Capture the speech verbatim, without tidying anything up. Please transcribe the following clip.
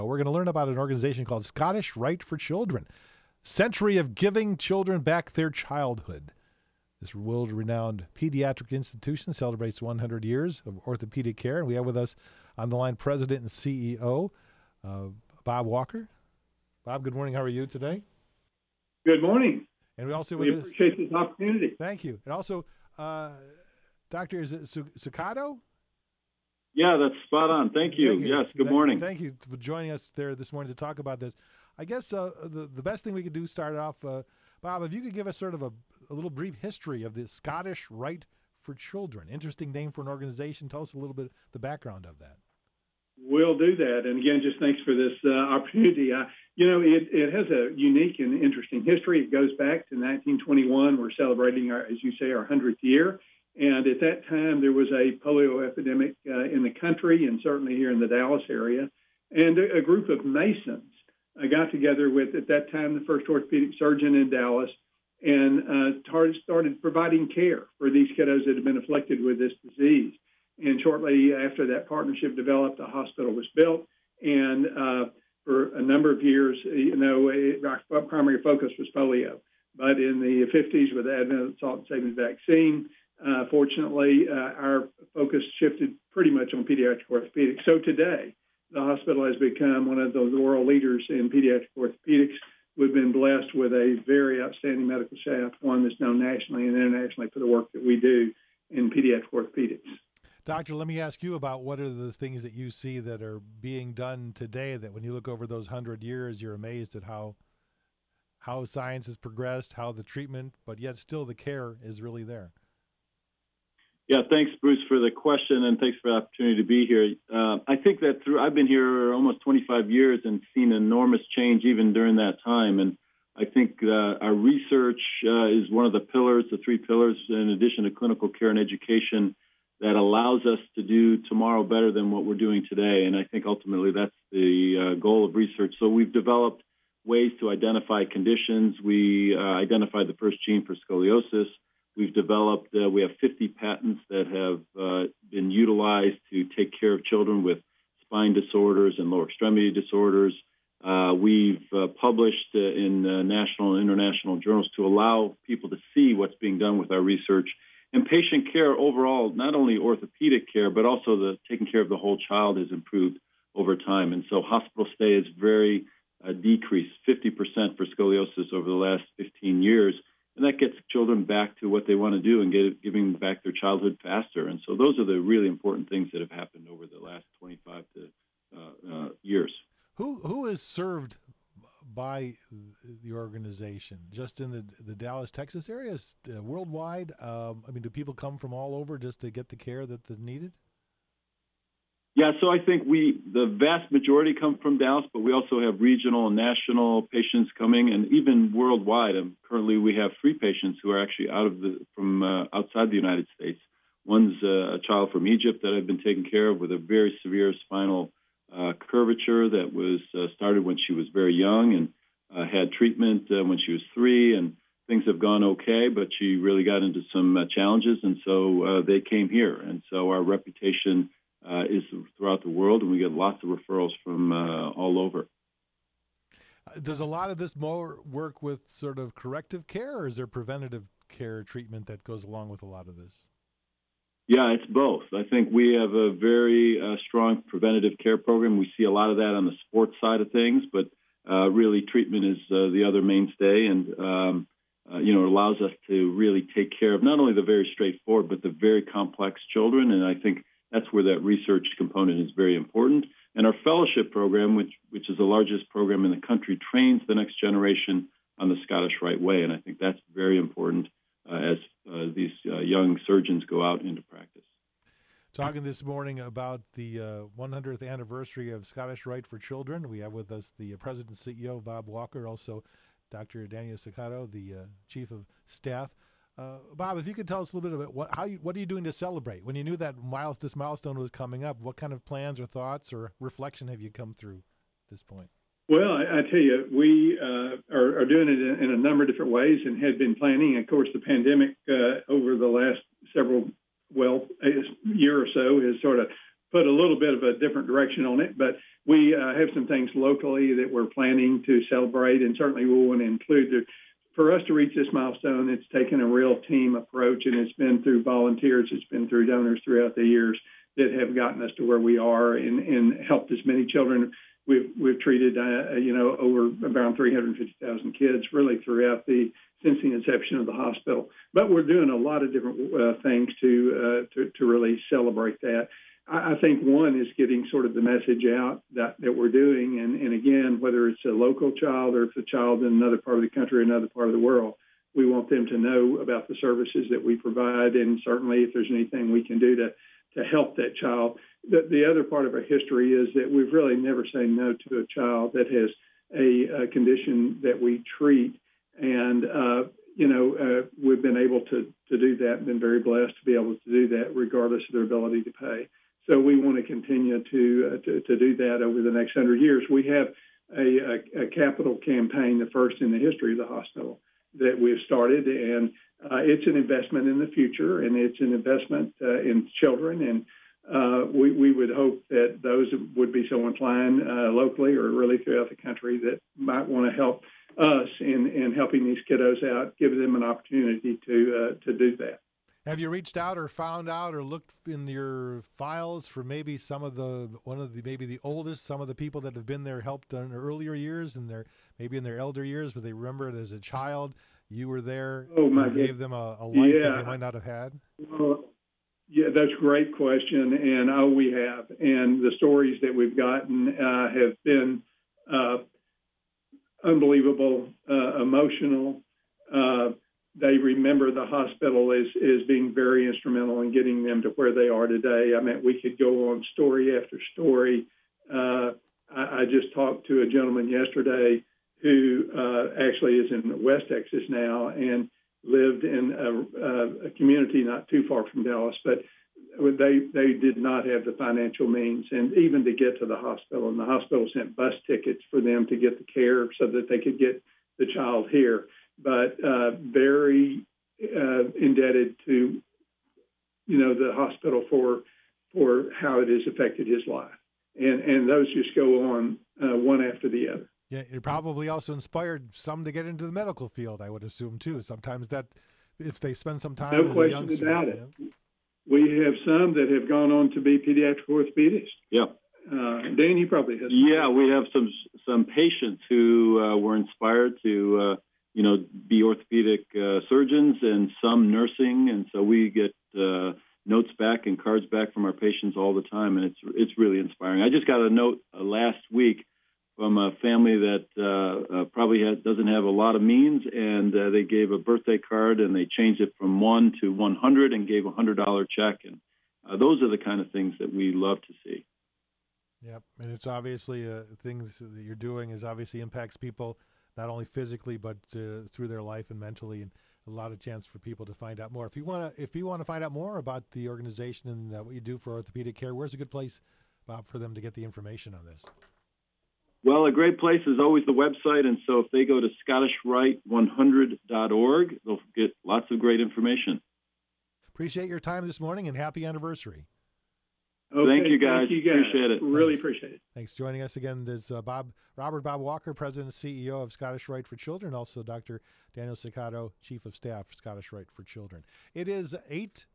We're going to learn about an organization called Scottish Rite for Children, Century of Giving Children Back Their Childhood. This world-renowned pediatric institution celebrates one hundred years of orthopedic care, and we have with us on the line President and C E O, uh, Bob Walker. Bob, good morning. How are you today? Good morning. And we also we with appreciate this, this opportunity. Thank you. And also, uh, Doctor is it Sucato? Yeah, that's spot on. Thank you. Thank you. Yes, good thank, morning. Thank you for joining us there this morning to talk about this. I guess uh, the, the best thing we could do start off, uh, Bob, if you could give us sort of a, a little brief history of the Scottish Rite for Children. Interesting name for an organization. Tell us a little bit the background of that. We'll do that. And again, just thanks for this uh, opportunity. Uh, you know, it, it has a unique and interesting history. It goes back to nineteen twenty-one. We're celebrating, our, as you say, our hundredth year. And at that time, there was a polio epidemic uh, in the country and certainly here in the Dallas area. And a, a group of Masons uh, got together with, at that time, the first orthopedic surgeon in Dallas and uh, started, started providing care for these kiddos that had been afflicted with this disease. And shortly after that partnership developed, a hospital was built. And uh, for a number of years, you know, it, our primary focus was polio. But in the fifties, with the advent of the salt and savings vaccine, uh, fortunately, uh, our focus shifted pretty much on pediatric orthopedics. So today, the hospital has become one of the world leaders in pediatric orthopedics. We've been blessed with a very outstanding medical staff, one that's known nationally and internationally for the work that we do in pediatric orthopedics. Doctor, let me ask you about what are the things that you see that are being done today that when you look over those hundred years, you're amazed at how how science has progressed, how the treatment, but yet still the care is really there. Yeah, thanks, Bruce, for the question, and thanks for the opportunity to be here. Uh, I think that through I've been here almost twenty-five years and seen enormous change even during that time. And I think uh, our research uh, is one of the pillars, the three pillars, in addition to clinical care and education, that allows us to do tomorrow better than what we're doing today. And I think ultimately that's the uh, goal of research. So we've developed ways to identify conditions. We uh, identified the first gene for scoliosis. We've developed, uh, we have fifty patents that have uh, been utilized to take care of children with spine disorders and lower extremity disorders. Uh, we've uh, published uh, in uh, national and international journals to allow people to see what's being done with our research. And patient care overall, not only orthopedic care, but also the taking care of the whole child has improved over time. And so hospital stay is very uh, decreased, fifty percent for scoliosis over the last fifteen years. And that gets children back to what they want to do and get, giving back their childhood faster. And so those are the really important things that have happened over the last twenty-five to uh, uh, years. Who who is served by the organization? Just in the the Dallas, Texas area, uh, worldwide? Um, I mean, do people come from all over just to get the care that is needed? Yeah, so I think we, the vast majority come from Dallas, but we also have regional and national patients coming, and even worldwide. Um, currently, we have three patients who are actually out of the from uh, outside the United States. One's uh, a child from Egypt that I've been taking care of with a very severe spinal uh, curvature that was uh, started when she was very young and uh, had treatment uh, when she was three, and things have gone okay, but she really got into some uh, challenges, and so uh, they came here. And so our reputation Uh, is throughout the world, and we get lots of referrals from uh, all over. Does a lot of this more work with sort of corrective care, or is there preventative care treatment that goes along with a lot of this? Yeah, it's both. I think we have a very uh, strong preventative care program. We see a lot of that on the sports side of things, but uh, really treatment is uh, the other mainstay, and um, uh, you know, it allows us to really take care of not only the very straightforward, but the very complex children, and I think that's where that research component is very important. And our fellowship program, which which is the largest program in the country, trains the next generation on the Scottish Rite way. And I think that's very important uh, as uh, these uh, young surgeons go out into practice. Talking this morning about the uh, one hundredth anniversary of Scottish Rite for Children, we have with us the uh, President and C E O, Bob Walker, also Doctor Daniel Sucato, the uh, Chief of Staff. Uh, Bob, if you could tell us a little bit about what how you, what are you doing to celebrate when you knew that miles this milestone was coming up? What kind of plans or thoughts or reflection have you come through at this point? Well, I, I tell you, we uh, are, are doing it in, in a number of different ways and had been planning. Of course, the pandemic uh, over the last several, well, a year or so has sort of put a little bit of a different direction on it. But we uh, have some things locally that we're planning to celebrate, and certainly we want to include the. For us to reach this milestone, it's taken a real team approach, and it's been through volunteers, it's been through donors throughout the years that have gotten us to where we are and, and helped as many children. We've we've treated uh, you know over around three hundred fifty thousand kids really throughout the since the inception of the hospital. But we're doing a lot of different uh, things to, uh, to to really celebrate that. I, I think one is getting sort of the message out that, that we're doing, and, and again, whether it's a local child or if it's a child in another part of the country or another part of the world, we want them to know about the services that we provide, and certainly if there's anything we can do to to help that child. The, the other part of our history is that we've really never said no to a child that has a, a condition that we treat. And, uh, you know, uh, we've been able to, to do that and been very blessed to be able to do that regardless of their ability to pay. So we want to continue to, uh, to, to do that over the next hundred years. We have a, a, a capital campaign, the first in the history of the hospital, that we've started, and uh, it's an investment in the future, and it's an investment uh, in children, and uh, we, we would hope that those would be so inclined uh, locally or really throughout the country that might want to help us in, in helping these kiddos out, give them an opportunity to uh, to do that. Have you reached out or found out or looked in your files for maybe some of the one of the maybe the oldest, some of the people that have been there helped in earlier years and their maybe in their elder years, but they remember it as a child? You were there oh, my and gave them a, a life yeah. that they might not have had? Well, yeah, that's a great question, and oh, we have. And the stories that we've gotten uh, have been uh, unbelievable, uh, emotional. Uh, they remember the hospital as, as being very instrumental in getting them to where they are today. I mean, we could go on story after story. Uh, I, I just talked to a gentleman yesterday who uh, actually is in West Texas now and lived in a, a, a community not too far from Dallas, but they they did not have the financial means, and even to get to the hospital. And the hospital sent bus tickets for them to get the care so that they could get the child here. But uh, very uh, indebted to, you know, the hospital for for how it has affected his life. And and those just go on uh, one after the other. Yeah, it probably also inspired some to get into the medical field, I would assume, too. Sometimes that, if they spend some time no as question a youngster. about it. Yeah. We have some that have gone on to be pediatric orthopedists. Yeah. Uh, Dan, you probably have. Yeah, we have some some patients who uh, were inspired to, uh, you know, be orthopedic uh, surgeons, and some nursing, and so we get uh, notes back and cards back from our patients all the time, and it's it's really inspiring. I just got a note uh, last week from a family that uh, uh, probably has, doesn't have a lot of means, and uh, they gave a birthday card, and they changed it from one to one hundred and gave a one hundred dollar check, and uh, those are the kind of things that we love to see. Yep, and it's obviously uh, things that you're doing is obviously impacts people not only physically but uh, through their life and mentally, and a lot of chance for people to find out more. If you want to, if you want to find out more about the organization and uh, what you do for orthopedic care, where's a good place, Bob, for them to get the information on this? Well, a great place is always the website, and so if they go to Scottish Rite one hundred dot org, they'll get lots of great information. Appreciate your time this morning, and happy anniversary. Okay, thank you, guys. Thank you guys. Appreciate it. Really Thanks. appreciate it. Thanks for joining us again. There's uh, Bob Robert Bob Walker, President and C E O of Scottish Rite for Children, also Doctor Daniel Ciccato, Chief of Staff for Scottish Rite for Children. It is eight